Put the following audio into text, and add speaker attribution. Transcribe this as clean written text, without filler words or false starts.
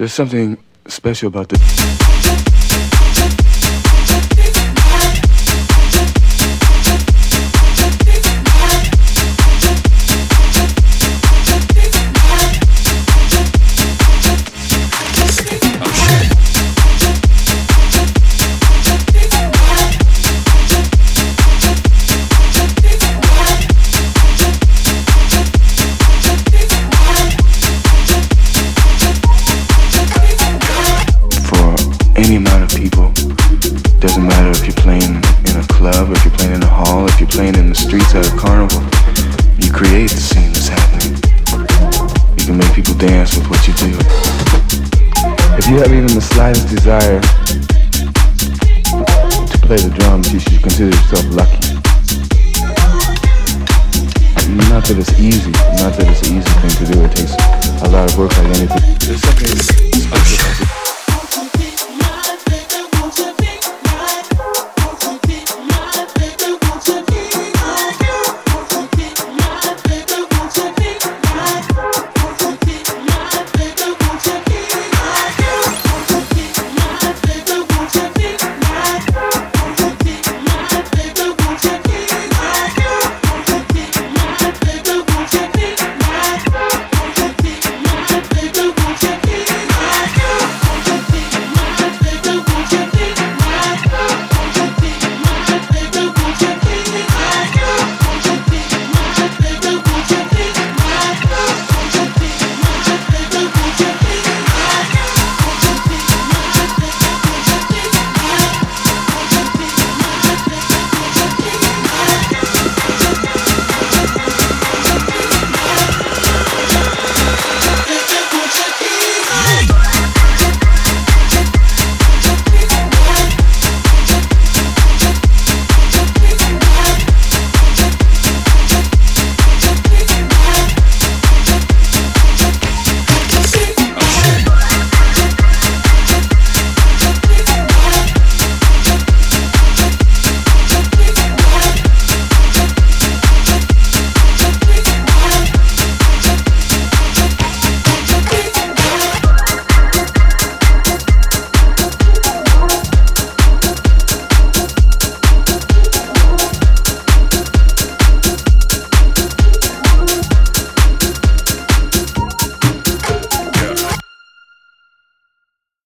Speaker 1: There's something special about this. Any amount of people, doesn't matter if you're playing in a club, if you're playing in a hall, if you're playing in the streets at a carnival, you create the scene that's happening. You can make people dance with what you do. If you have even the slightest desire to play the drums, you should consider yourself lucky. Not that it's easy, not that it's an easy thing to do, it takes a lot of work like anything. There's something special about it.